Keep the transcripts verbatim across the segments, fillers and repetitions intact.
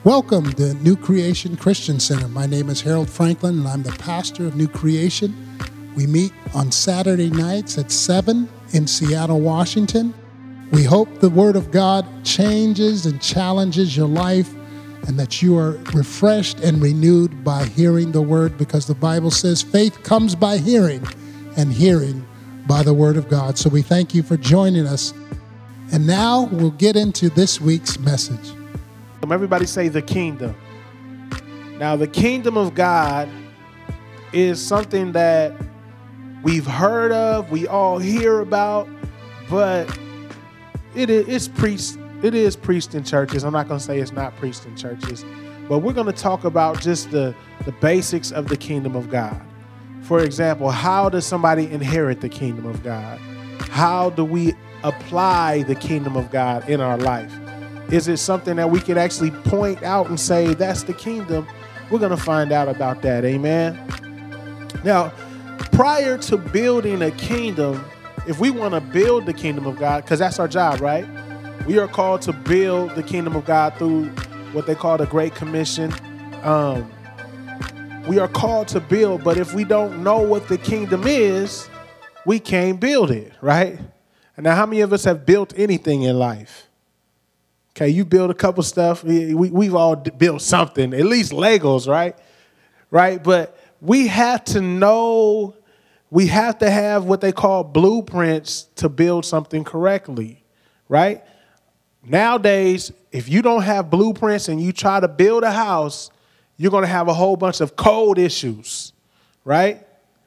Welcome to New Creation Christian Center. My name is Harold Franklin, and I'm the pastor of New Creation. We meet on Saturday nights at seven in Seattle, Washington. We hope the Word of God changes and challenges your life and that you are refreshed and renewed by hearing the Word, because the Bible says faith comes by hearing and hearing by the Word of God. So we thank you for joining us. And now we'll get into this week's message. Everybody say the kingdom. Now, the kingdom of God is something that we've heard of, we all hear about, but it is it's preached, it is preached in churches. I'm not going to say it's not preached in churches, but we're going to talk about just the, the basics of the kingdom of God. For example, how does somebody inherit the kingdom of God? How do we apply the kingdom of God in our life? Is it something that we can actually point out and say, that's the kingdom? We're going to find out about that. Amen. Now, prior to building a kingdom, if we want to build the kingdom of God, because that's our job, right? We are called to build the kingdom of God through what they call the Great Commission. Um, we are called to build, but if we don't know what the kingdom is, we can't build it, right? And now, how many of us have built anything in life? Okay, you build a couple stuff. We, we've all built something, at least Legos, right? Right, but we have to know, we have to have what they call blueprints to build something correctly, right? Nowadays, if you don't have blueprints and you try to build a house, you're going to have a whole bunch of code issues, right?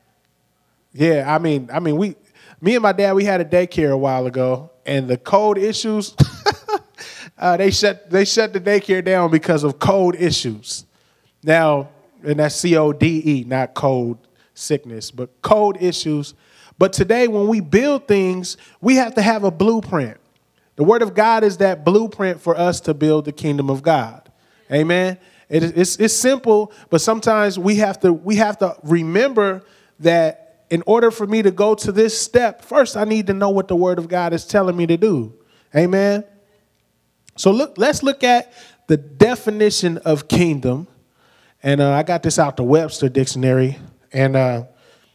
Yeah, I mean, I mean, we, me and my dad, we had a daycare a while ago, and the code issues. Uh, they shut they shut the daycare down because of code issues. Now, and that's C O D E, not code sickness, but code issues. But today, when we build things, we have to have a blueprint. The Word of God is that blueprint for us to build the kingdom of God. Amen. It, it's it's simple, but sometimes we have to we have to remember that in order for me to go to this step, first I need to know what the Word of God is telling me to do. Amen. So look, let's look at the definition of kingdom. And uh, I got this out the Webster Dictionary. And uh,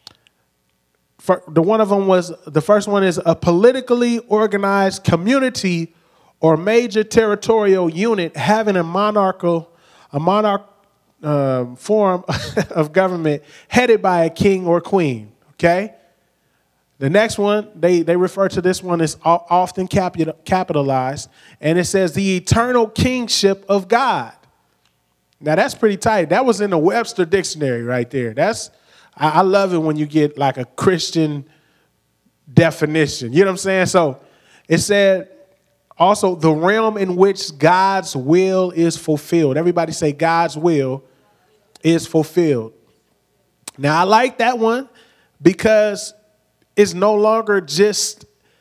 for, the one of them was, the first one is a politically organized community or major territorial unit having a monarchical, a monarch uh, form of government headed by a king or queen. Okay. The next one, they, they refer to this one as often capitalized, and it says the eternal kingship of God. Now, that's pretty tight. That was in the Webster Dictionary right there. That's I, I love it when you get like a Christian definition. You know what I'm saying? So it said also the realm in which God's will is fulfilled. Everybody say God's will is fulfilled. Now, I like that one because it's no longer just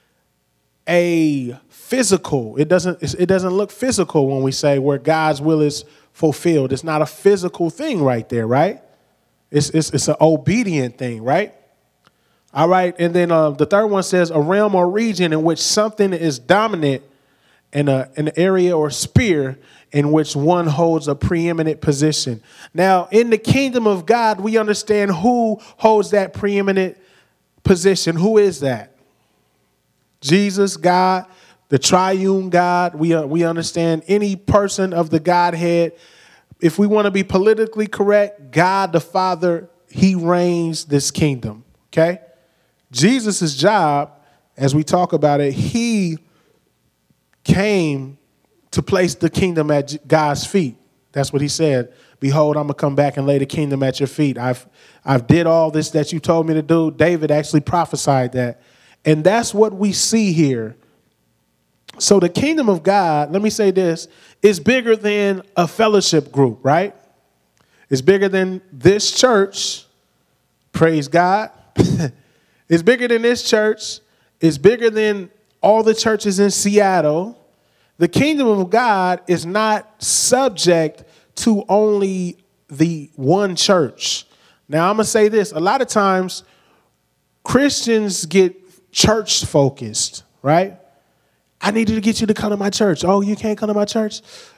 a physical. It doesn't, it doesn't look physical when we say where God's will is fulfilled. It's not a physical thing right there, right? It's it's, it's an obedient thing, right? All right. And then uh, the third one says a realm or region in which something is dominant in a, an area or sphere in which one holds a preeminent position. Now, in the kingdom of God, we understand who holds that preeminent position. Who is that? Jesus, God, the triune God. We uh, we understand any person of the Godhead. If we want to be politically correct, God the Father, he reigns this kingdom. Okay? Jesus' job, as we talk about it, he came to place the kingdom at God's feet. That's what he said. Behold, I'm going to come back and lay the kingdom at your feet. I've I've did all this that you told me to do. David actually prophesied that. And that's what we see here. So the kingdom of God, let me say this, is bigger than a fellowship group, right? It's bigger than this church. Praise God. It's bigger than this church. It's bigger than all the churches in Seattle. The kingdom of God is not subject to only the one church. Now, I'm going to say this. A lot of times, Christians get church focused, right? I needed to get you to come to my church. Oh, you can't come to my church?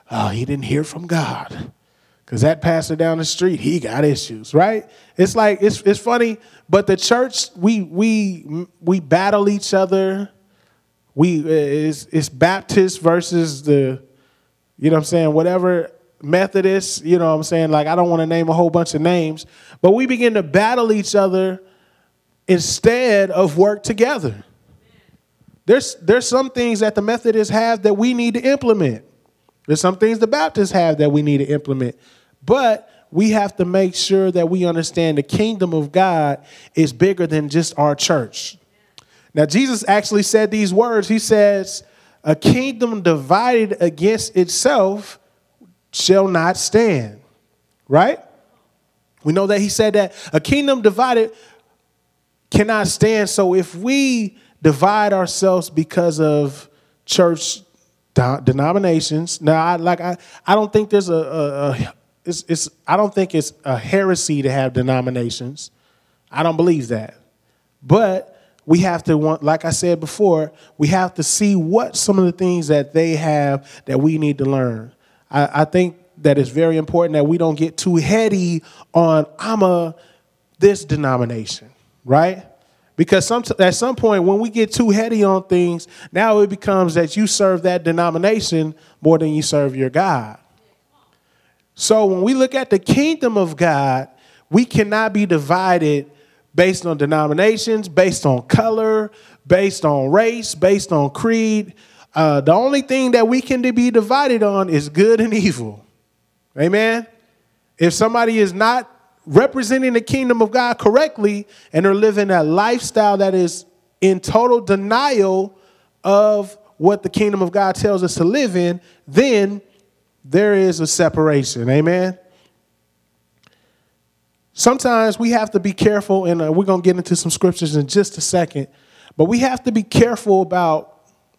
oh, he didn't hear from God. Because that pastor down the street, he got issues, right? It's like, it's it's funny, but the church, we we we battle each other. We it's, it's Baptist versus the, you know what I'm saying, whatever, Methodist, you know what I'm saying? Like, I don't want to name a whole bunch of names, but we begin to battle each other instead of work together. There's there's some things that the Methodists have that we need to implement. There's some things the Baptists have that we need to implement. But we have to make sure that we understand the kingdom of God is bigger than just our church. Now, Jesus actually said these words. He says, a kingdom divided against itself shall not stand. Right? We know that he said that a kingdom divided cannot stand. So if we divide ourselves because of church denominations. Now, I like I, I don't think there's a, a, a it's, it's I don't think it's a heresy to have denominations. I don't believe that. But we have to want, like I said before, we have to see what some of the things that they have that we need to learn. I, I think that it's very important that we don't get too heady on I'm a this denomination, right? Because some, at some point, when we get too heady on things, now it becomes that you serve that denomination more than you serve your God. So when we look at the kingdom of God, we cannot be divided based on denominations, based on color, based on race, based on creed. Uh, the only thing that we can be divided on is good and evil. Amen? If somebody is not representing the kingdom of God correctly, and they're living a lifestyle that is in total denial of what the kingdom of God tells us to live in, then there is a separation. Amen. Sometimes we have to be careful, and uh, we're going to get into some scriptures in just a second, but we have to be careful about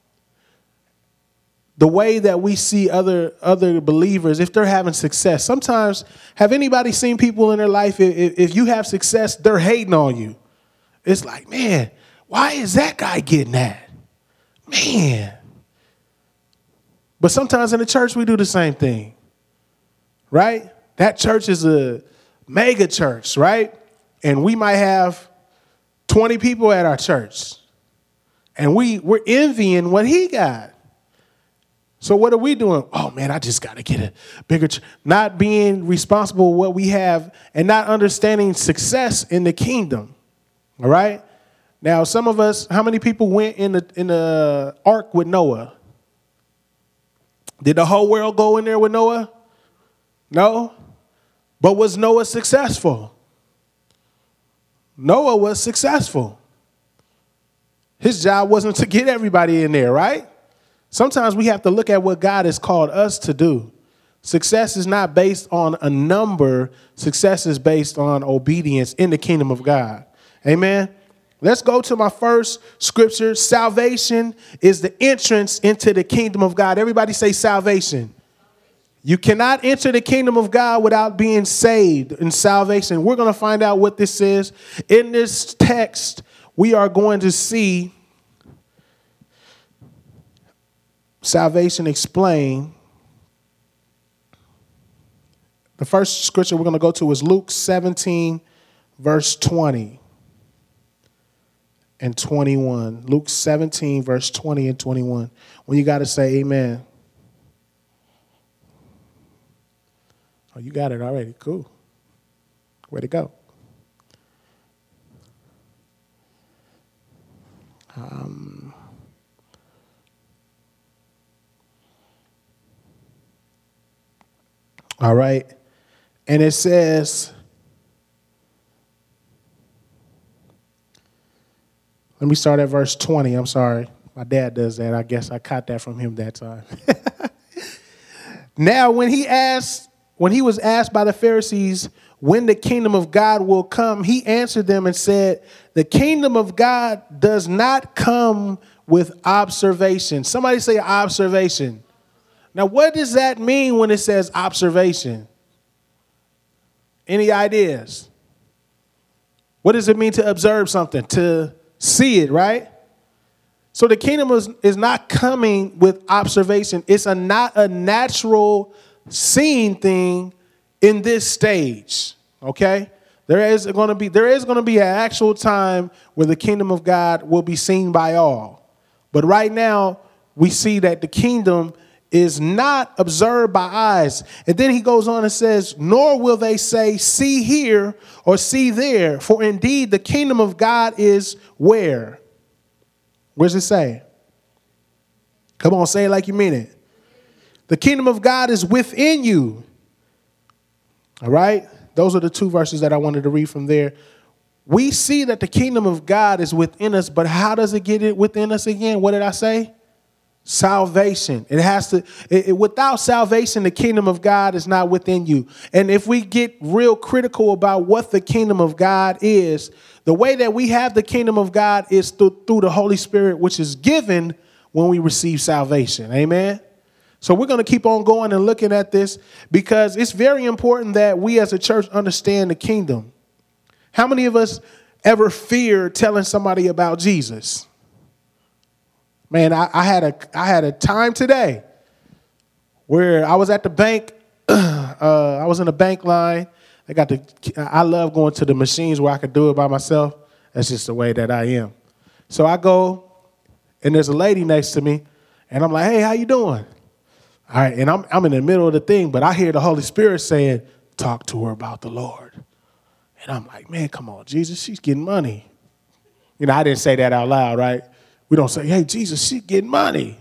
the way that we see other other believers, if they're having success. Sometimes, have anybody seen people in their life, if, if you have success, they're hating on you? It's like, man, why is that guy getting that? Man. But sometimes in the church, we do the same thing, right? That church is a mega church, right? And we might have twenty people at our church, and we, we're envying what he got. So what are we doing? Oh, man, I just got to get a bigger ch-. Not being responsible for what we have and not understanding success in the kingdom. All right? Now, some of us, how many people went in the in the ark with Noah? Did the whole world go in there with Noah? No. But was Noah successful? Noah was successful. His job wasn't to get everybody in there, right? Sometimes we have to look at what God has called us to do. Success is not based on a number. Success is based on obedience in the kingdom of God. Amen. Let's go to my first scripture. Salvation is the entrance into the kingdom of God. Everybody say salvation. You cannot enter the kingdom of God without being saved in salvation. We're going to find out what this is. In this text, we are going to see salvation explained. The first scripture we're going to go to is Luke seventeen, verse twenty and twenty-one. Luke seventeen, verse twenty and twenty-one. When you got to say amen. Oh, you got it already. Cool. Way to go. Um... All right. And it says, let me start at verse twenty. I'm sorry. My dad does that. I guess I caught that from him that time. Now, when he asked, when he was asked by the Pharisees when the kingdom of God will come, he answered them and said, the kingdom of God does not come with observation. Somebody say observation. Now, what does that mean when it says observation? Any ideas? What does it mean to observe something? To see it, right? So the kingdom is, is not coming with observation. It's a not a natural seeing thing in this stage. Okay? There is going to be there is going to be an actual time where the kingdom of God will be seen by all. But right now, we see that the kingdom is not observed by eyes. And then he goes on and says, nor will they say, see here or see there. For indeed, the kingdom of God is where? Where's it say? Come on, say it like you mean it. The kingdom of God is within you. All right? Those are the two verses that I wanted to read from there. We see that the kingdom of God is within us, but how does it get it within us again? What did I say? Salvation. It has to, it, it, without salvation, the kingdom of God is not within you. And if we get real critical about what the kingdom of God is, the way that we have the kingdom of God is through, through the Holy Spirit, which is given when we receive salvation. Amen. So we're going to keep on going and looking at this because it's very important that we as a church understand the kingdom. How many of us ever fear telling somebody about Jesus? Man, I, I had a I had a time today where I was at the bank. uh, I was in the bank line. I got the. I love going to the machines where I could do it by myself. That's just the way that I am. So I go, and there's a lady next to me, and I'm like, "Hey, how you doing?" All right, and I'm I'm in the middle of the thing, but I hear the Holy Spirit saying, "Talk to her about the Lord." And I'm like, "Man, come on, Jesus, she's getting money." You know, I didn't say that out loud, right? We don't say, hey, Jesus, she's getting money.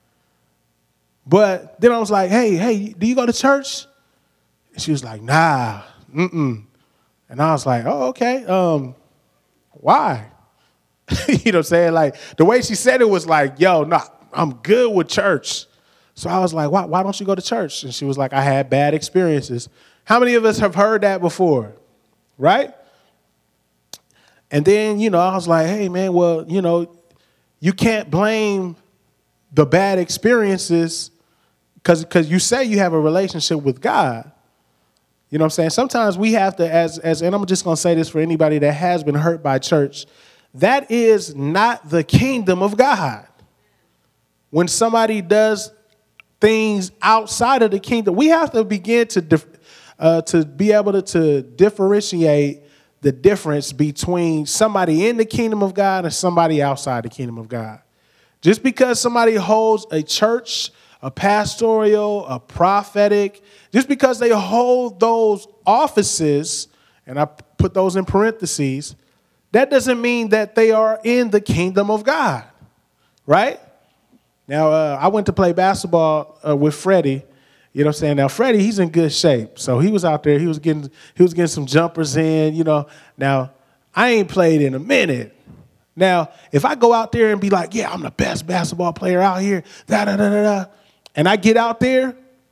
But then I was like, hey, hey, do you go to church? And she was like, nah, mm-mm. And I was like, oh, okay. Um, why? You know what I'm saying? Like, the way she said it was like, yo, no, I'm good with church. So I was like, why, why don't you go to church? And she was like, I had bad experiences. How many of us have heard that before? Right? And then, you know, I was like, hey, man, well, you know, you can't blame the bad experiences because because you say you have a relationship with God. You know what I'm saying? Sometimes we have to, as, as and I'm just going to say this for anybody that has been hurt by church, that is not the kingdom of God. When somebody does things outside of the kingdom, we have to begin to, dif- uh, to be able to, to differentiate the difference between somebody in the kingdom of God and somebody outside the kingdom of God. Just because somebody holds a church, a pastoral, a prophetic, just because they hold those offices, and I put those in parentheses, that doesn't mean that they are in the kingdom of God, right? Now, uh, I went to play basketball uh, with Freddie. You know what I'm saying? Now, Freddie, he's in good shape. So he was out there. He was getting he was getting some jumpers in, you know. Now, I ain't played in a minute. Now, if I go out there and be like, yeah, I'm the best basketball player out here, da da da da da, and I get out there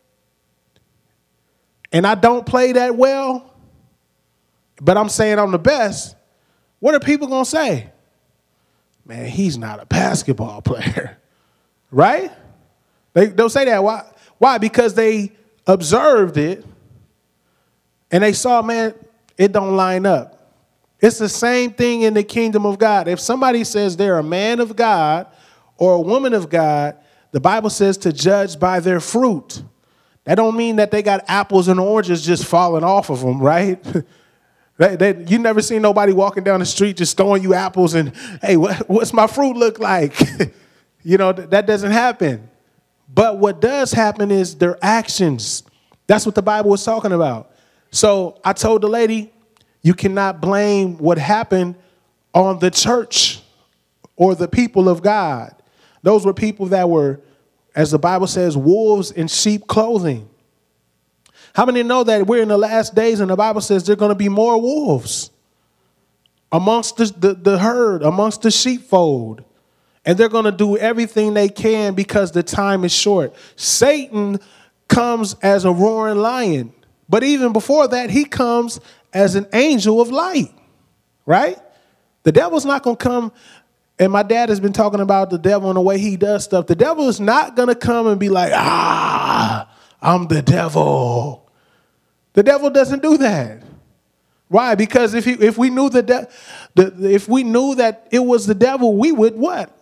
and I don't play that well, but I'm saying I'm the best, what are people going to say? Man, he's not a basketball player, right? They, they'll say that. Why? Why? Because they observed it and they saw, man, it don't line up. It's the same thing in the kingdom of God. If somebody says they're a man of God or a woman of God, the Bible says to judge by their fruit. That don't mean that they got apples and oranges just falling off of them, right? they, they, you never seen nobody walking down the street just throwing you apples and, hey, what, what's my fruit look like? You know, th- that doesn't happen. But what does happen is their actions. That's what the Bible was talking about. So I told the lady, you cannot blame what happened on the church or the people of God. Those were people that were, as the Bible says, wolves in sheep clothing. How many know that we're in the last days and the Bible says there are going to be more wolves amongst the, the, the herd, amongst the sheepfold? And they're going to do everything they can because the time is short. Satan comes as a roaring lion. But even before that, he comes as an angel of light, right? The devil's not going to come. And my dad has been talking about the devil and the way he does stuff. The devil is not going to come and be like, ah, I'm the devil. The devil doesn't do that. Why? Because if he, if we knew the, de- the if we knew that it was the devil, we would what?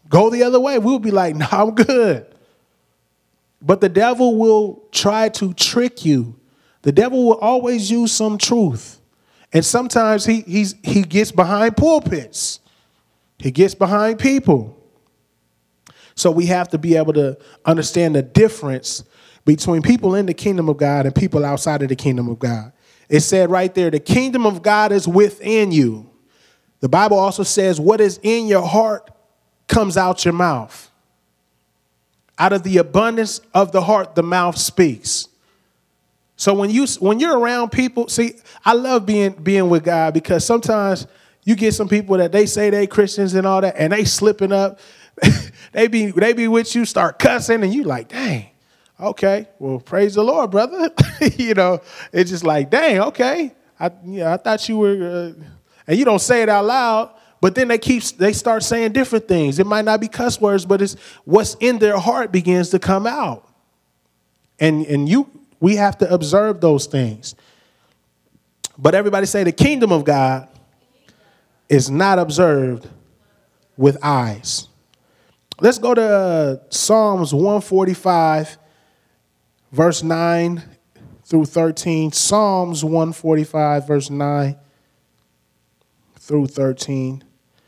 go the other way. We'll be like, no, I'm good. But the devil will try to trick you. The devil will always use some truth. And sometimes he he's he gets behind pulpits. He gets behind people. So we have to be able to understand the difference between people in the kingdom of God and people outside of the kingdom of God. It said right there, the kingdom of God is within you. The Bible also says what is in your heart comes out your mouth. Out of the abundance of the heart, the mouth speaks. So when you when you're around people, see, I love being being with God because sometimes you get some people that they say they Christians and all that, and they slipping up. they be they be with you, start cussing, and you like, dang, okay, well, praise the Lord, brother. you know, it's just like, dang, okay, I yeah, I thought you were, uh, and you don't say it out loud. But then they keep they start saying different things. It might not be cuss words, but it's what's in their heart begins to come out. And and you we have to observe those things. But everybody say the kingdom of God is not observed with eyes. Let's go to uh, Psalms one forty-five, verse nine through thirteen. Psalms one forty-five, verse nine through thirteen.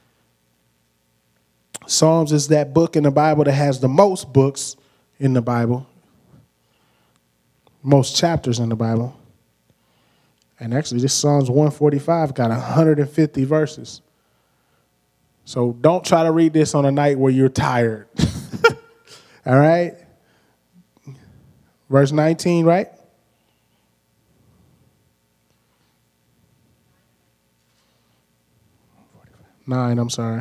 Psalms is that book in the Bible that has the most books in the Bible, most chapters in the Bible. And actually, this Psalms one forty-five got one hundred fifty verses. So don't try to read this on a night where you're tired. All right? Verse nineteen, right? Nine, I'm sorry.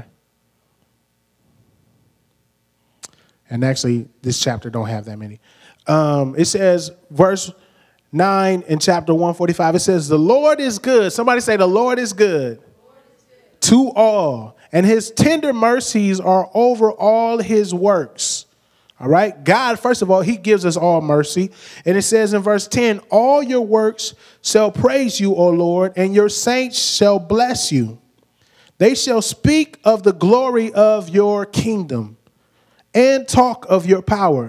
And actually, this chapter don't have that many. Um, it says, verse nine in chapter one forty-five, it says, the Lord is good. Somebody say, the Lord is good, Lord is good. To all. And his tender mercies are over all his works. All right. God, first of all, he gives us all mercy. And it says in verse ten, all your works shall praise you, O Lord, and your saints shall bless you. They shall speak of the glory of your kingdom and talk of your power,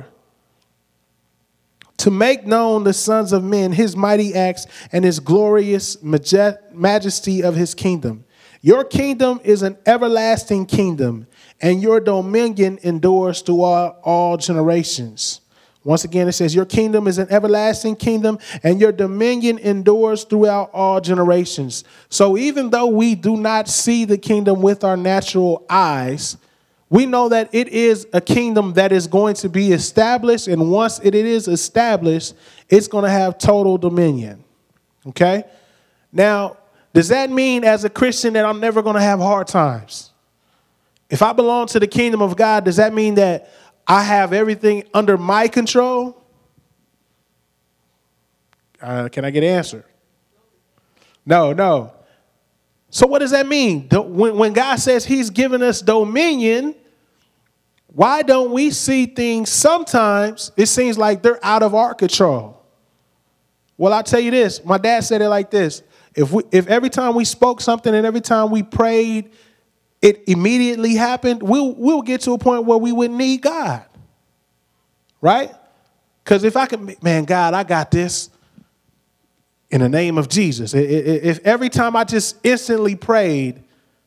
to make known the sons of men his mighty acts and his glorious majesty of his kingdom. Your kingdom is an everlasting kingdom, and your dominion endures through all, all generations. Once again, it says, your kingdom is an everlasting kingdom, and your dominion endures throughout all generations. So even though we do not see the kingdom with our natural eyes, we know that it is a kingdom that is going to be established, and once it is established, it's going to have total dominion. Okay? Now, does that mean as a Christian that I'm never going to have hard times? If I belong to the kingdom of God, does that mean that I have everything under my control? Uh, can I get an answer? No, no. So what does that mean? When, when God says he's given us dominion, why don't we see things sometimes it seems like they're out of our control? Well, I'll tell you this. My dad said it like this. If we, if every time we spoke something and every time we prayed, it immediately happened, we'll, we'll get to a point where we wouldn't need God. Right? Because if I could, man, God, I got this. In the name of Jesus. If every time I just instantly prayed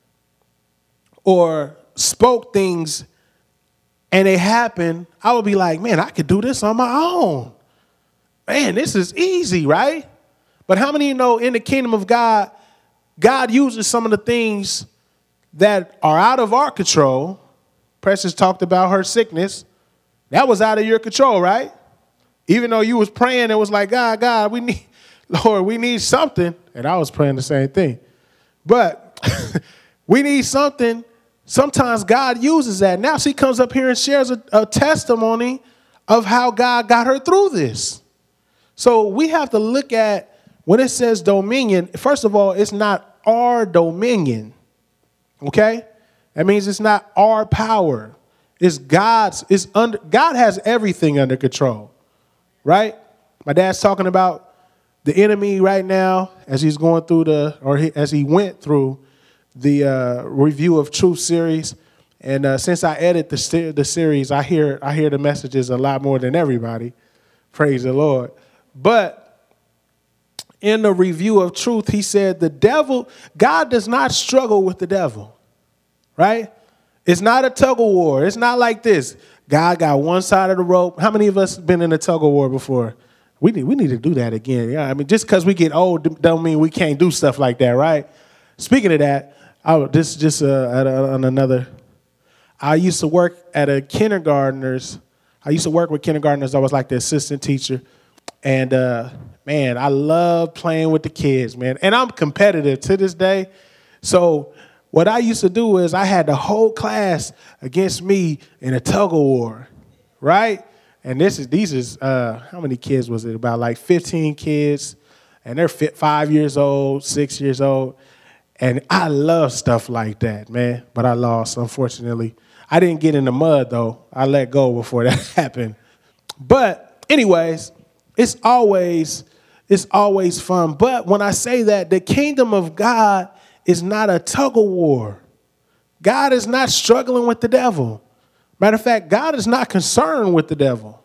or spoke things and it happened, I would be like, man, I could do this on my own. Man, this is easy, right? But how many of you know in the kingdom of God, God uses some of the things that are out of our control. Precious talked about her sickness. That was out of your control, right? Even though you was praying, it was like, God, God, we need... Lord, we need something. And I was praying the same thing. But we need something. Sometimes God uses that. Now she comes up here and shares a, a testimony of how God got her through this. So we have to look at when it says dominion. First of all, it's not our dominion. Okay? That means it's not our power. It's God's. It's under, God has everything under control. Right? My dad's talking about the enemy right now, as he's going through the, or he, as he went through the uh, Review of Truth series, And uh, since I edit the ser- the series, I hear I hear the messages a lot more than everybody. Praise the Lord. But in the review of truth, he said the devil, God does not struggle with the devil, right? It's not a tug of war. It's not like this. God got one side of the rope. How many of us been in a tug of war before? We need we need to do that again. Yeah, I mean, just because we get old don't mean we can't do stuff like that, right? Speaking of that, I, this just uh, at a, on another. I used to work at a kindergartner's. I used to work with kindergartners. I was like the assistant teacher, and uh, man, I love playing with the kids, man. And I'm competitive to this day. So what I used to do is I had the whole class against me in a tug of war, right? And this is these is uh, how many kids was it? About like fifteen kids, and they're fit, five years old, six years old, and I love stuff like that, man. But I lost, unfortunately. I didn't get in the mud though. I let go before that happened. But anyways, it's always it's always fun. But when I say that, the kingdom of God is not a tug of war. God is not struggling with the devil. Matter of fact, God is not concerned with the devil.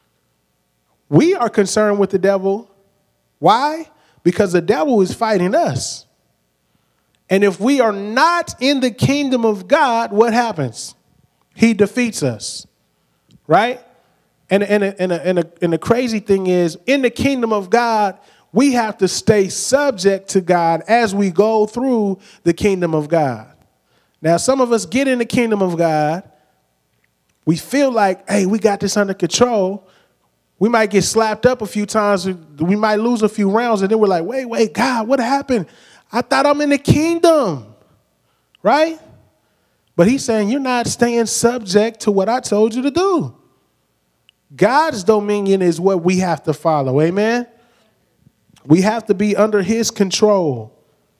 We are concerned with the devil. Why? Because the devil is fighting us. And if we are not in the kingdom of God, what happens? He defeats us, right? And, and, and, and, and the crazy thing is, in the kingdom of God, we have to stay subject to God as we go through the kingdom of God. Now, some of us get in the kingdom of God. We feel like, hey, we got this under control. We might get slapped up a few times. We might lose a few rounds. And then we're like, wait, wait, God, what happened? I thought I'm in the kingdom, right? But he's saying you're not staying subject to what I told you to do. God's dominion is what we have to follow. Amen. We have to be under his control.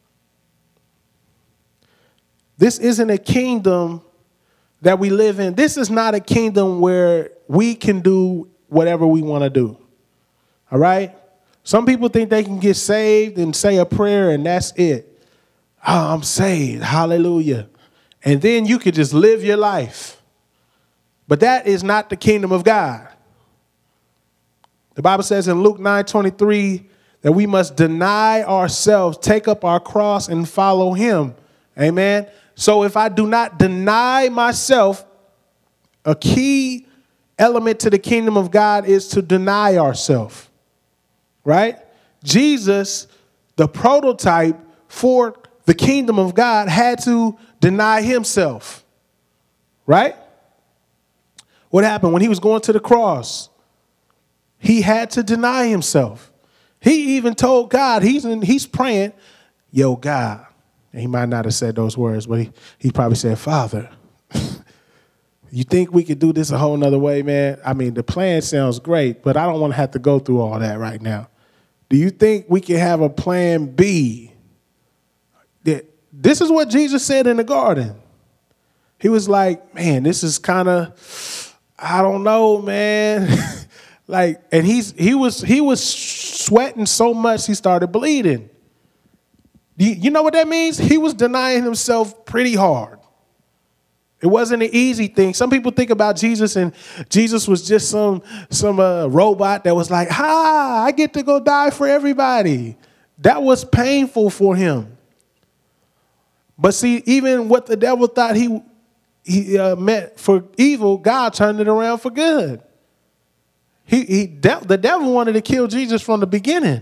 This isn't a kingdom that we live in. This is not a kingdom where we can do whatever we want to do. All right? Some people think they can get saved and say a prayer and that's it. Oh, I'm saved. Hallelujah. And then you could just live your life. But that is not the kingdom of God. The Bible says in Luke nine twenty-three that we must deny ourselves, take up our cross, and follow him. Amen. So if I do not deny myself, a key element to the kingdom of God is to deny ourselves. Right? Jesus, the prototype for the kingdom of God, had to deny himself. Right? What happened when he was going to the cross? He had to deny himself. He even told God, he's in, he's praying, yo, God. And he might not have said those words, but he, he probably said, Father, you think we could do this a whole nother way, man? I mean, the plan sounds great, but I don't want to have to go through all that right now. Do you think we can have a plan B? This is what Jesus said in the garden. He was like, man, this is kind of, I don't know, man. Like, and he's he was he was sweating so much he started bleeding. You, you know what that means? He was denying himself pretty hard. It wasn't an easy thing. Some people think about Jesus and Jesus was just some some uh, robot that was like, ha, I get to go die for everybody. That was painful for him. But see, even what the devil thought he he uh, meant for evil, God turned it around for good. He, he de- the devil wanted to kill Jesus from the beginning.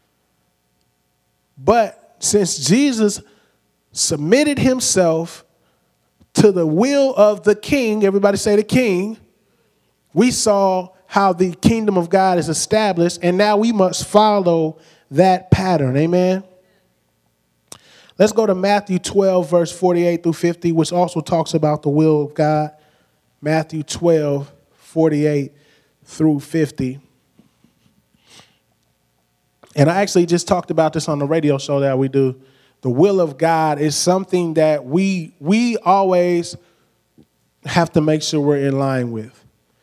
But since Jesus submitted himself to the will of the king, everybody say the king, we saw how the kingdom of God is established, and now we must follow that pattern. Amen. Let's go to Matthew twelve, verse forty-eight through fifty, which also talks about the will of God. Matthew twelve, forty-eight through fifty. And I actually just talked about this on the radio show that we do. The will of God is something that we we always have to make sure we're in line with,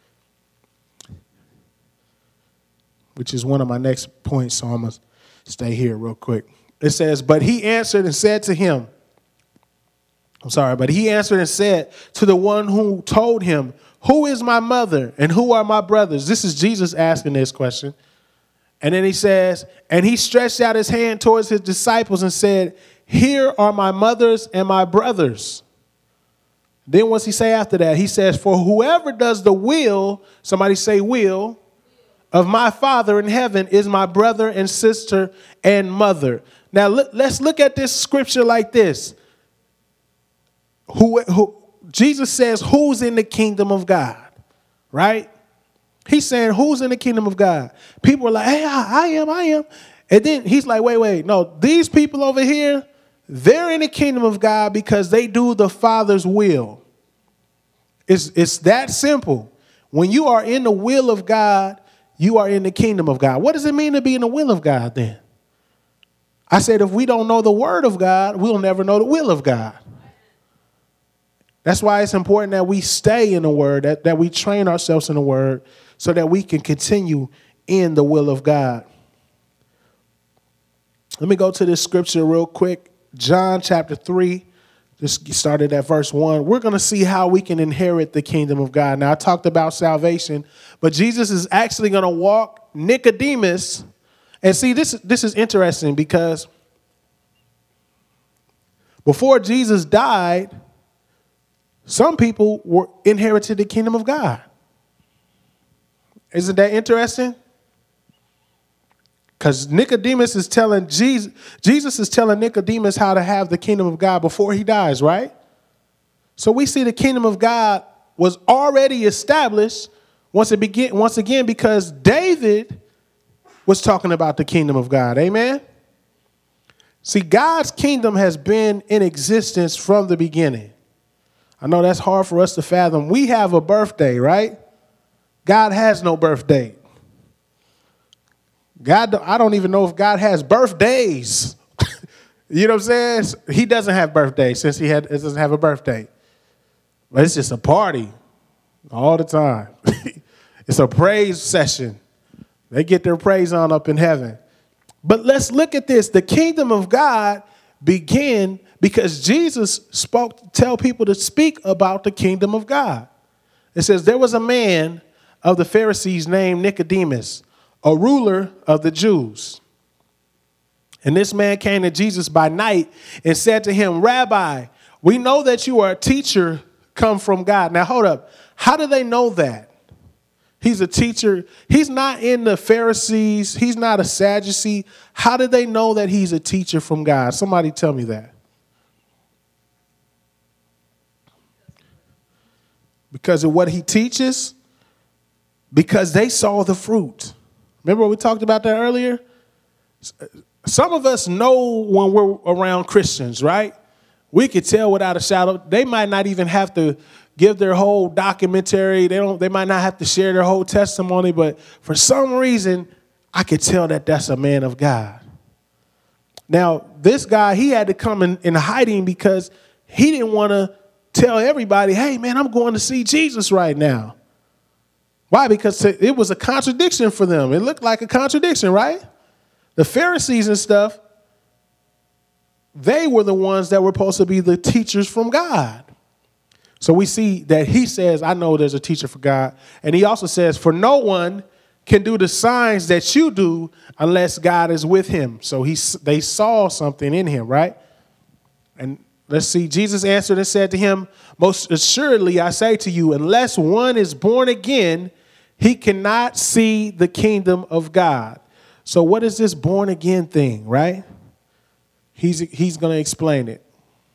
which is one of my next points, so I'm going to stay here real quick. It says, but he answered and said to him, I'm sorry, but he answered and said to the one who told him, who is my mother and who are my brothers? This is Jesus asking this question. And then he says, and he stretched out his hand towards his disciples and said, here are my mothers and my brothers. Then what's he say after that? He says, for whoever does the will, somebody say will, of my Father in heaven is my brother and sister and mother. Now let's look at this scripture like this. Who, who Jesus says, who's in the kingdom of God, right? He's saying, who's in the kingdom of God? People are like, hey, I, I am, I am. And then he's like, wait, wait, no, these people over here, they're in the kingdom of God because they do the Father's will. It's, it's that simple. When you are in the will of God, you are in the kingdom of God. What does it mean to be in the will of God then? I said, if we don't know the word of God, we'll never know the will of God. That's why it's important that we stay in the word, that, that we train ourselves in the word so that we can continue in the will of God. Let me go to this scripture real quick. John chapter three, just started at verse one. We're going to see how we can inherit the kingdom of God. Now, I talked about salvation, but Jesus is actually going to walk Nicodemus. And see, this, this is interesting because before Jesus died, some people were inherited the kingdom of God. Isn't that interesting? Because Nicodemus is telling Jesus, Jesus is telling Nicodemus how to have the kingdom of God before he dies, right? So we see the kingdom of God was already established once it begin, once again, because David was talking about the kingdom of God. Amen. See, God's kingdom has been in existence from the beginning. I know that's hard for us to fathom. We have a birthday, right? God has no birthday. God, I don't even know if God has birthdays. You know what I'm saying? He doesn't have birthdays since he had, doesn't have a birthday. But it's just a party all the time. It's a praise session. They get their praise on up in heaven. But let's look at this. The kingdom of God began because Jesus spoke, tell people to speak about the kingdom of God. It says there was a man of the Pharisees named Nicodemus, a ruler of the Jews. And this man came to Jesus by night and said to him, Rabbi, we know that you are a teacher come from God. Now, hold up. How do they know that? He's a teacher. He's not in the Pharisees. He's not a Sadducee. How do they know that he's a teacher from God? Somebody tell me that. Because of what he teaches? Because they saw the fruit. Remember we talked about that earlier? Some of us know when we're around Christians, right? We could tell without a shadow. They might not even have to give their whole documentary. They don't. They might not have to share their whole testimony, but for some reason, I could tell that that's a man of God. Now, this guy, he had to come in, in hiding because he didn't want to tell everybody, hey, man, I'm going to see Jesus right now. Why? Because it was a contradiction for them. It looked like a contradiction, right? The Pharisees and stuff, they were the ones that were supposed to be the teachers from God. So we see that he says, I know there's a teacher for God. And he also says, for no one can do the signs that you do unless God is with him. So he, they saw something in him, right? And let's see, Jesus answered and said to him, most assuredly, I say to you, unless one is born again, he cannot see the kingdom of God. So what is this born again thing, right? He's, he's going to explain it.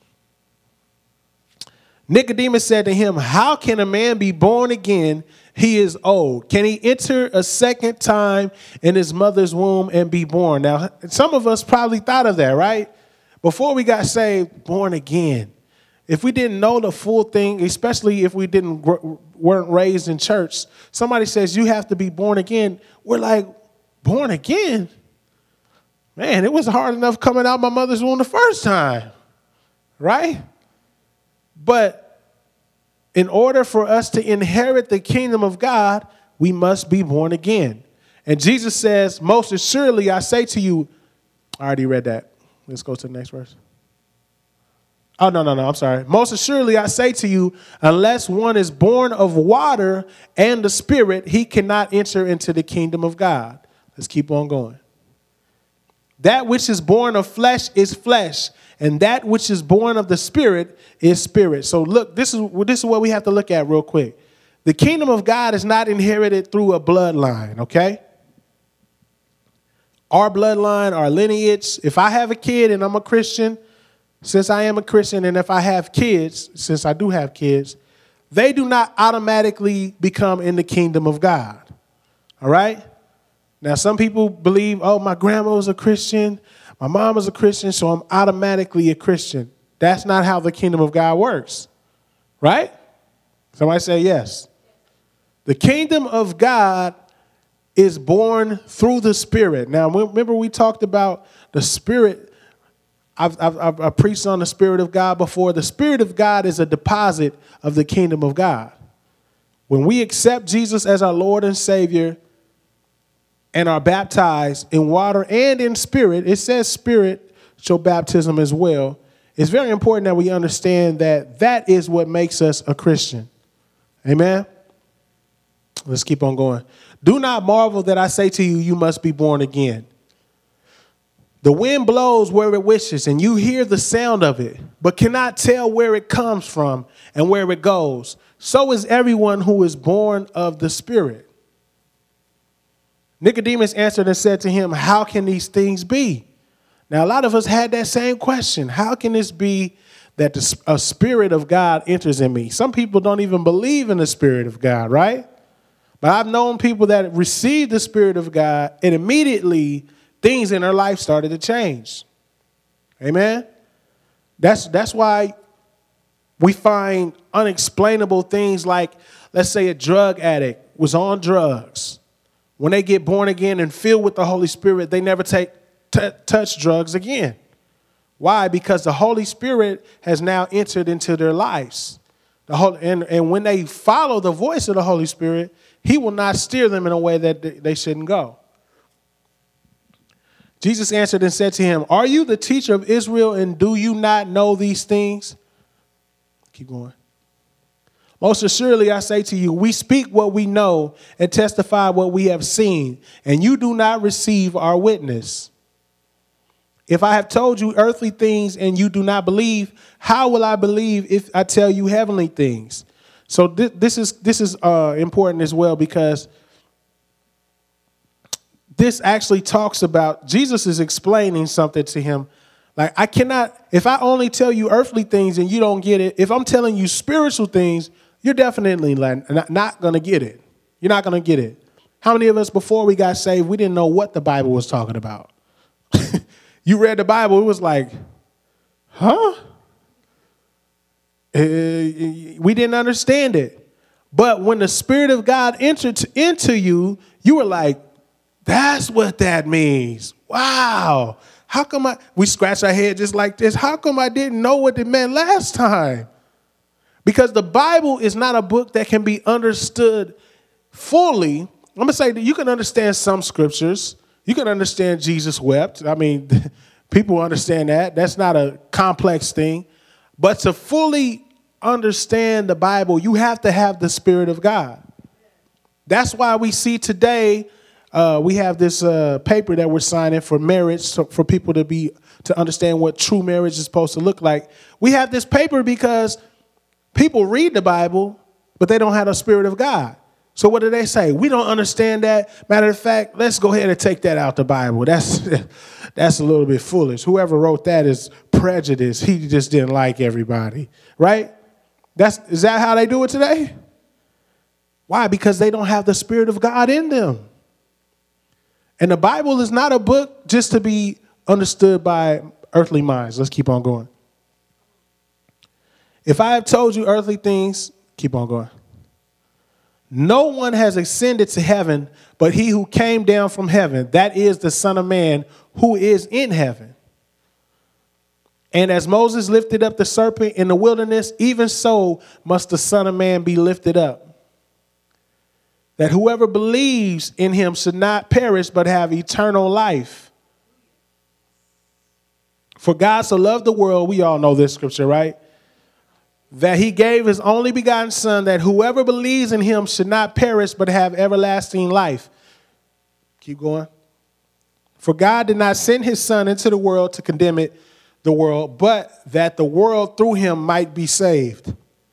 Nicodemus said to him, how can a man be born again? He is old. Can he enter a second time in his mother's womb and be born? Now, some of us probably thought of that, right? Before we got saved, born again. If we didn't know the full thing, especially if we didn't weren't raised in church, somebody says you have to be born again. We're like, born again? Man, it was hard enough coming out my mother's womb the first time, right? But in order for us to inherit the kingdom of God, we must be born again. And Jesus says, most assuredly, I say to you, I already read that. Let's go to the next verse. Oh, no, no, no, I'm sorry. Most assuredly, I say to you, unless one is born of water and the Spirit, he cannot enter into the kingdom of God. Let's keep on going. That which is born of flesh is flesh, and that which is born of the Spirit is spirit. So look, this is, this is what we have to look at real quick. The kingdom of God is not inherited through a bloodline, okay? Our bloodline, our lineage, if I have a kid and I'm a Christian, since I am a Christian, and if I have kids, since I do have kids, they do not automatically become in the kingdom of God. All right? Now, some people believe, oh, my grandma was a Christian, my mom was a Christian, so I'm automatically a Christian. That's not how the kingdom of God works. Right? Somebody say yes. The kingdom of God is born through the Spirit. Now, remember we talked about the Spirit. I've, I've, I've preached on the Spirit of God before. The Spirit of God is a deposit of the kingdom of God. When we accept Jesus as our Lord and Savior and are baptized in water and in spirit, it says spiritual baptism as well. It's very important that we understand that that is what makes us a Christian. Amen? Let's keep on going. Do not marvel that I say to you, you must be born again. The wind blows where it wishes, and you hear the sound of it, but cannot tell where it comes from and where it goes. So is everyone who is born of the Spirit. Nicodemus answered and said to him, how can these things be? Now, a lot of us had that same question. How can this be that the, a Spirit of God enters in me? Some people don't even believe in the Spirit of God, right? But I've known people that received the Spirit of God and immediately things in their life started to change. Amen. That's that's why we find unexplainable things like, let's say a drug addict was on drugs. When they get born again and filled with the Holy Spirit, they never take t- touch drugs again. Why? Because the Holy Spirit has now entered into their lives. The whole, and, and when they follow the voice of the Holy Spirit, he will not steer them in a way that they shouldn't go. Jesus answered and said to him, are you the teacher of Israel, and do you not know these things? Keep going. Most assuredly, I say to you, we speak what we know and testify what we have seen, and you do not receive our witness. If I have told you earthly things and you do not believe, how will I believe if I tell you heavenly things? So th- this is this is uh, important as well, because this actually talks about, Jesus is explaining something to him. Like, I cannot, if I only tell you earthly things and you don't get it, if I'm telling you spiritual things, you're definitely not, not going to get it. You're not going to get it. How many of us before we got saved, we didn't know what the Bible was talking about? You read the Bible, it was like, huh? Uh, we didn't understand it. But when the Spirit of God entered into you, you were like, that's what that means. Wow. How come I, we scratch our head just like this. How come I didn't know what it meant last time? Because the Bible is not a book that can be understood fully. I'm going to say that you can understand some scriptures. You can understand Jesus wept. I mean, people understand that. That's not a complex thing. But to fully understand the Bible, you have to have the Spirit of God. That's why we see today, uh, we have this uh, paper that we're signing for marriage, so for people to be to understand what true marriage is supposed to look like. We have this paper because people read the Bible, but they don't have the Spirit of God. So what do they say? We don't understand that. Matter of fact, let's go ahead and take that out the Bible. That's that's a little bit foolish. Whoever wrote that is prejudiced. He just didn't like everybody, right? That's is that how they do it today? Why? Because they don't have the Spirit of God in them. And the Bible is not a book just to be understood by earthly minds. Let's keep on going. If I have told you earthly things, keep on going. No one has ascended to heaven but he who came down from heaven, that is the Son of Man who is in heaven. And as Moses lifted up the serpent in the wilderness, even so must the Son of Man be lifted up, that whoever believes in him should not perish but have eternal life. For God so loved the world, we all know this scripture, right? That he gave his only begotten son, that whoever believes in him should not perish, but have everlasting life. Keep going. For God did not send his son into the world to condemn it, the world, but that the world through him might be saved.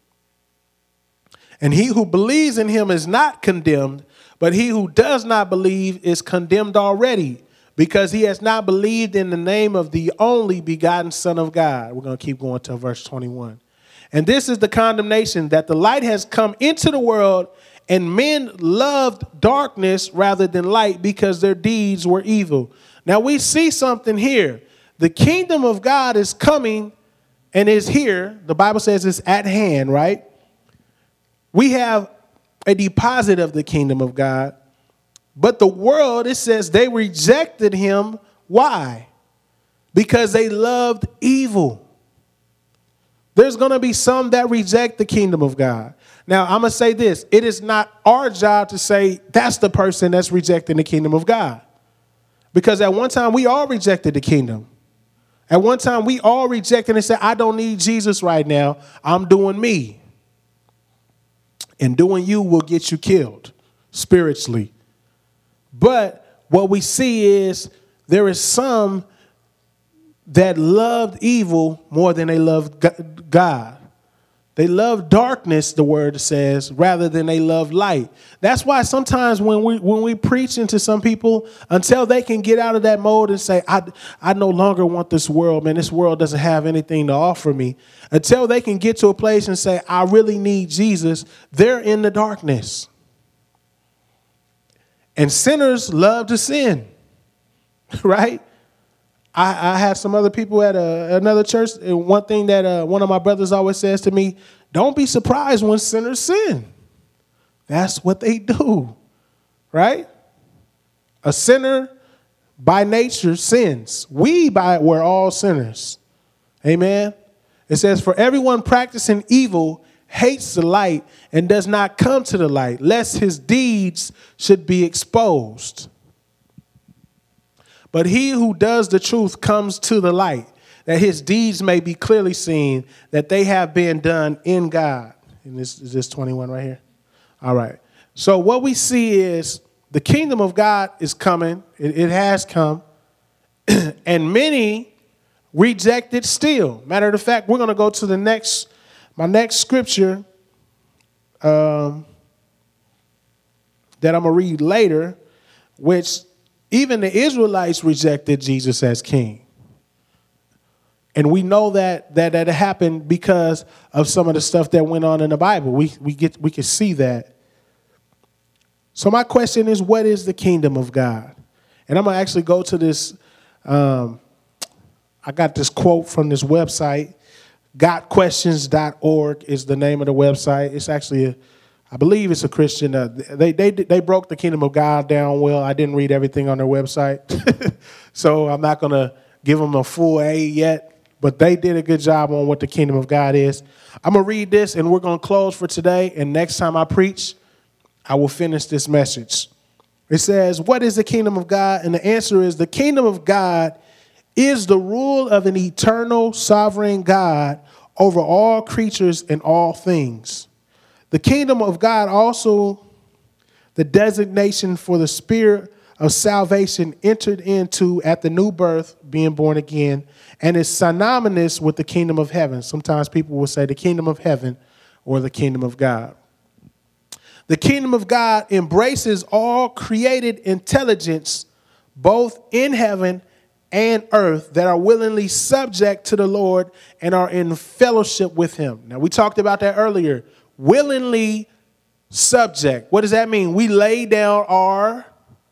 And he who believes in him is not condemned, but he who does not believe is condemned already, because he has not believed in the name of the only begotten Son of God. We're going to keep going to verse twenty-one. And this is the condemnation, that the light has come into the world, and men loved darkness rather than light, because their deeds were evil. Now we see something here. The kingdom of God is coming and is here. The Bible says it's at hand, right? We have a deposit of the kingdom of God. But the world, it says they rejected him. Why? Because they loved evil. There's going to be some that reject the kingdom of God. Now, I'm going to say this. It is not our job to say that's the person that's rejecting the kingdom of God. Because at one time, we all rejected the kingdom. At one time, we all rejected and said, I don't need Jesus right now. I'm doing me. And doing you will get you killed spiritually. But what we see is there is some that loved evil more than they loved God. They love darkness, the word says, rather than they love light. That's why sometimes when we when we preach into some people, until they can get out of that mode and say, I, I no longer want this world, man, this world doesn't have anything to offer me. Until they can get to a place and say, I really need Jesus, they're in the darkness. And sinners love to sin, right? I, I have some other people at a, another church. And one thing that uh, one of my brothers always says to me, don't be surprised when sinners sin. That's what they do, right? A sinner by nature sins. We by we're all sinners. Amen. It says, for everyone practicing evil hates the light and does not come to the light, lest his deeds should be exposed. But he who does the truth comes to the light, that his deeds may be clearly seen, that they have been done in God. And this is this twenty-one right here. All right. So what we see is the kingdom of God is coming. It, it has come. And many reject it still. Matter of fact, we're going to go to the next, my next scripture um, that I'm going to read later, which even the Israelites rejected Jesus as king. And we know that that that happened because of some of the stuff that went on in the Bible. We we get we can see that. So my question is, what is the kingdom of God? And I'm gonna actually go to this. Um, I got this quote from this website. got questions dot org is the name of the website. It's actually a I believe it's a Christian. Uh, they they they broke the kingdom of God down well. I didn't read everything on their website, so I'm not going to give them a full A yet. But they did a good job on what the kingdom of God is. I'm going to read this, and we're going to close for today. And next time I preach, I will finish this message. It says, what is the kingdom of God? And the answer is the kingdom of God is the rule of an eternal sovereign God over all creatures and all things. The kingdom of God also the designation for the spirit of salvation entered into at the new birth, being born again, and is synonymous with the kingdom of heaven. Sometimes people will say the kingdom of heaven or the kingdom of God. The kingdom of God embraces all created intelligence, both in heaven and earth, that are willingly subject to the Lord and are in fellowship with him. Now, we talked about that earlier. Willingly subject. What does that mean? We lay down our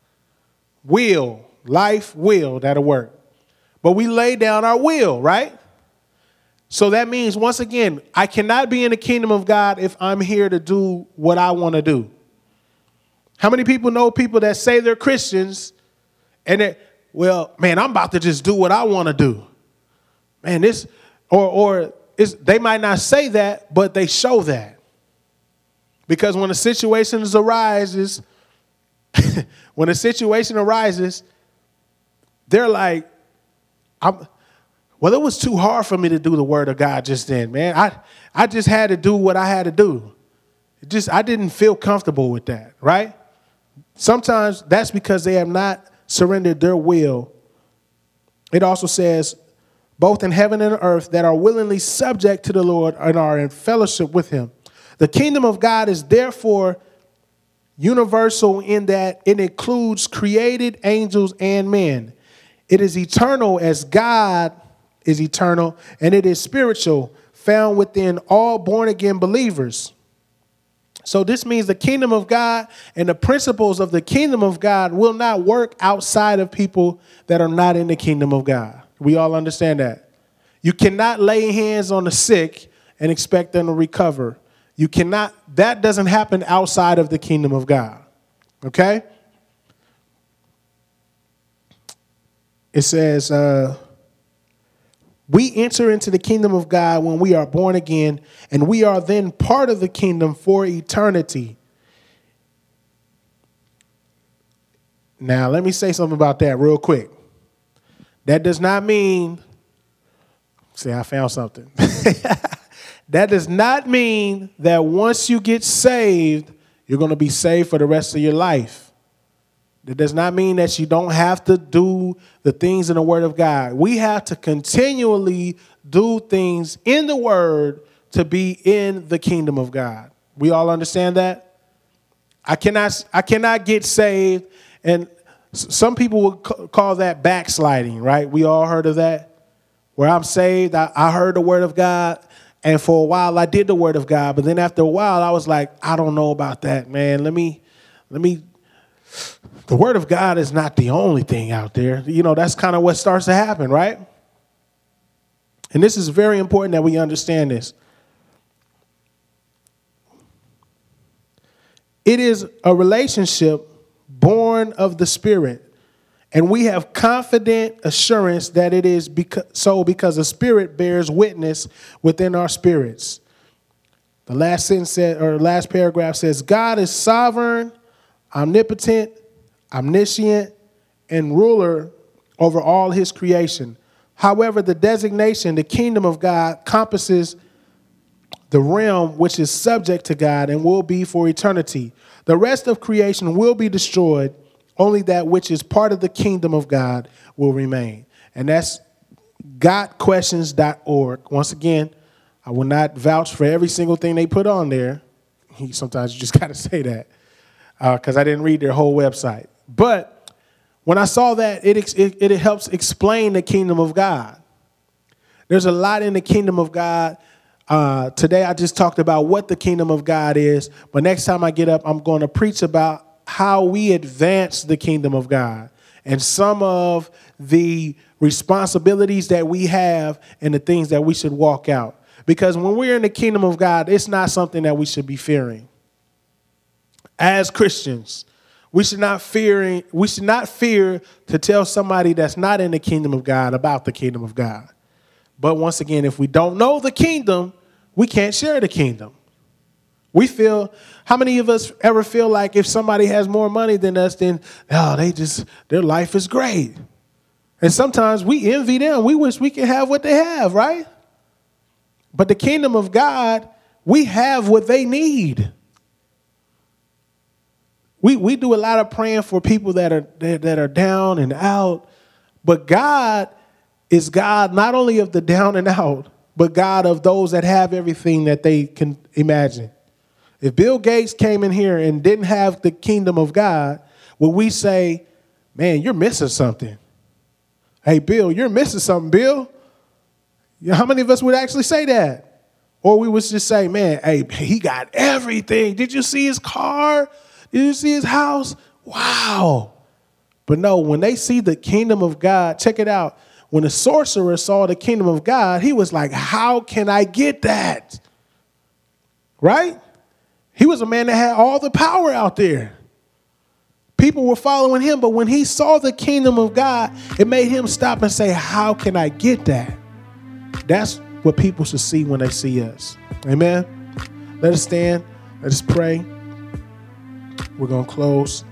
will, life will, that'll work. But we lay down our will, right? So that means, once again, I cannot be in the kingdom of God if I'm here to do what I want to do. How many people know people that say they're Christians and they, well, man, I'm about to just do what I want to do. Man, this, or, or it's, they might not say that, but they show that. Because when a situation arises, when a situation arises, they're like, I'm, Well, it was too hard for me to do the word of God just then, man. I, I just had to do what I had to do. It just I didn't feel comfortable with that, right? Sometimes that's because they have not surrendered their will. It also says, both in heaven and earth, that are willingly subject to the Lord and are in fellowship with him. The kingdom of God is therefore universal in that it includes created angels and men. It is eternal as God is eternal, and it is spiritual, found within all born-again believers. So this means the kingdom of God and the principles of the kingdom of God will not work outside of people that are not in the kingdom of God. We all understand that. You cannot lay hands on the sick and expect them to recover. You cannot, that doesn't happen outside of the kingdom of God. Okay? It says, uh, we enter into the kingdom of God when we are born again, and we are then part of the kingdom for eternity. Now, let me say something about that real quick. That does not mean, see, I found something. That does not mean that once you get saved, you're going to be saved for the rest of your life. That does not mean that you don't have to do the things in the Word of God. We have to continually do things in the Word to be in the kingdom of God. We all understand that? I cannot, I cannot get saved, and some people would call that backsliding, right? We all heard of that. Where I'm saved, I, I heard the word of God, and for a while I did the word of God, but then after a while I was like, I don't know about that, man. Let me, let me, the word of God is not the only thing out there. You know, that's kind of what starts to happen, right? And this is very important that we understand this. It is a relationship born of the Spirit. And we have confident assurance that it is beca- so because the Spirit bears witness within our spirits. The last sentence said, or last paragraph says, God is sovereign, omnipotent, omniscient, and ruler over all his creation. However, the designation, the kingdom of God, encompasses the realm which is subject to God and will be for eternity. The rest of creation will be destroyed. Only that which is part of the kingdom of God will remain. And that's got questions dot org. Once again, I will not vouch for every single thing they put on there. Sometimes you just got to say that because uh, I didn't read their whole website. But when I saw that, it, it, it helps explain the kingdom of God. There's a lot in the kingdom of God. Uh, today, I just talked about what the kingdom of God is. But next time I get up, I'm going to preach about how we advance the kingdom of God and some of the responsibilities that we have and the things that we should walk out. Because when we're in the kingdom of God, it's not something that we should be fearing. As Christians, we should not fear, we should not fear to tell somebody that's not in the kingdom of God about the kingdom of God. But once again, if we don't know the kingdom, we can't share the kingdom. We feel, how many of us ever feel like if somebody has more money than us, then, oh, they just, their life is great. And sometimes we envy them. We wish we could have what they have, right? But the kingdom of God, we have what they need. We we do a lot of praying for people that are that, that are down and out. But God is God not only of the down and out, but God of those that have everything that they can imagine. If Bill Gates came in here and didn't have the kingdom of God, would we say, man, you're missing something? Hey, Bill, you're missing something, Bill. You know, how many of us would actually say that? Or we would just say, man, hey, he got everything. Did you see his car? Did you see his house? Wow. But no, when they see the kingdom of God, check it out. When the sorcerer saw the kingdom of God, he was like, how can I get that? Right? He was a man that had all the power out there. People were following him, but when he saw the kingdom of God, it made him stop and say, how can I get that? That's what people should see when they see us. Amen. Let us stand. Let us pray. We're going to close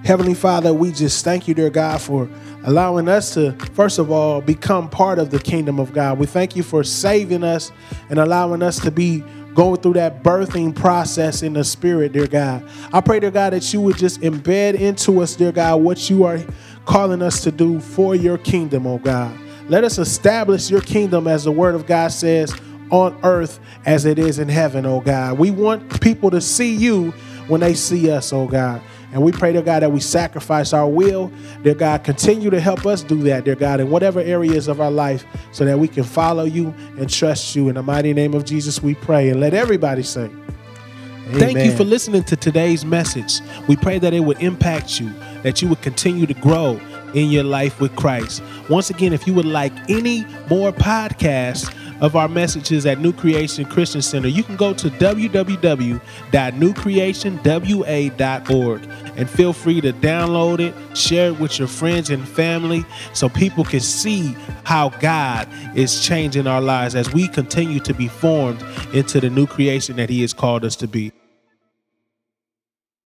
Heavenly Father, we just thank you, dear God, for allowing us to, first of all, become part of the kingdom of God. We thank you for saving us and allowing us to be going through that birthing process in the spirit, dear God. I pray, dear God, that you would just embed into us, dear God, what you are calling us to do for your kingdom, oh God. Let us establish your kingdom, as the word of God says, on earth as it is in heaven, oh God. We want people to see you when they see us, oh God. And we pray, dear God, that we sacrifice our will. Dear God, continue to help us do that, dear God, in whatever areas of our life, so that we can follow you and trust you. In the mighty name of Jesus, we pray. And let everybody say, amen. Thank you for listening to today's message. We pray that it would impact you, that you would continue to grow in your life with Christ. Once again, if you would like any more podcasts of our messages at New Creation Christian Center, you can go to w w w dot new creation w a dot org and feel free to download it, share it with your friends and family, so people can see how God is changing our lives as we continue to be formed into the new creation that he has called us to be.